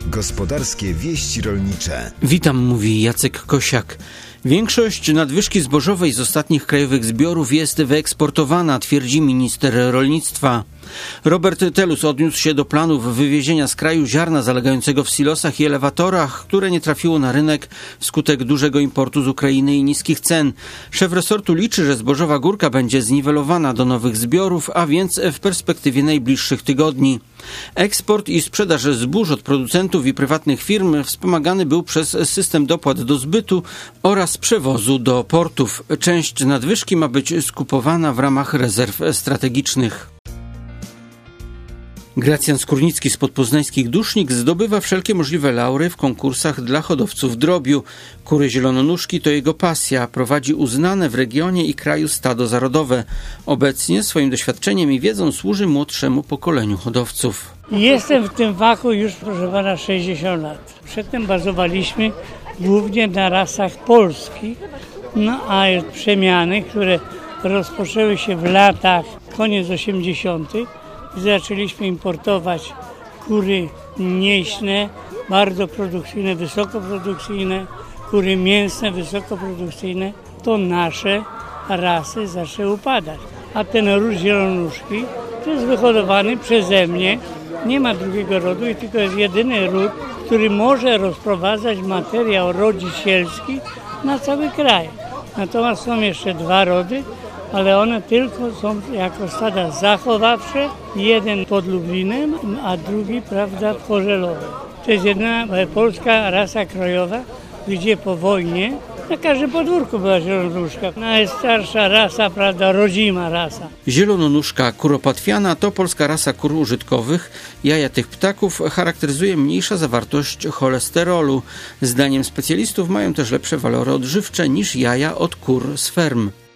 Gospodarskie wieści rolnicze. Witam, mówi Jacek Kosiak. Większość nadwyżki zbożowej z ostatnich krajowych zbiorów jest wyeksportowana, twierdzi minister rolnictwa. Robert Telus odniósł się do planów wywiezienia z kraju ziarna zalegającego w silosach i elewatorach, które nie trafiło na rynek wskutek dużego importu z Ukrainy i niskich cen. Szef resortu liczy, że zbożowa górka będzie zniwelowana do nowych zbiorów, a więc w perspektywie najbliższych tygodni. Eksport i sprzedaż zbóż od producentów i prywatnych firm wspomagany był przez system dopłat do zbytu oraz przewozu do portów. Część nadwyżki ma być skupowana w ramach rezerw strategicznych. Gracjan Skórnicki z podpoznańskich Dusznik zdobywa wszelkie możliwe laury w konkursach dla hodowców drobiu. Kury zielononóżki to jego pasja. Prowadzi uznane w regionie i kraju stado zarodowe. Obecnie swoim doświadczeniem i wiedzą służy młodszemu pokoleniu hodowców. Jestem w tym fachu już, proszę pana, 60 lat. Przedtem bazowaliśmy głównie na rasach polskich, a przemiany, które rozpoczęły się w latach koniec 80. Zaczęliśmy importować kury mieśne, bardzo produkcyjne, wysokoprodukcyjne, kury mięsne, wysokoprodukcyjne. To nasze rasy zaczęły upadać. A ten ród zielonóżki to jest wyhodowany przeze mnie. Nie ma drugiego rodu i tylko jest jedyny ród, który może rozprowadzać materiał rodzicielski na cały kraj. Natomiast są jeszcze dwa rody, ale one tylko są jako stada zachowawcze, jeden pod Lublinem, a drugi, w Chorzelowie. To jest jedyna polska rasa krojowa, gdzie po wojnie na każdym podwórku była zielonóżka. Najstarsza rasa, rodzima rasa. Zielononóżka kuropatwiana to polska rasa kur użytkowych. Jaja tych ptaków charakteryzuje mniejsza zawartość cholesterolu. Zdaniem specjalistów mają też lepsze walory odżywcze niż jaja od kur z ferm.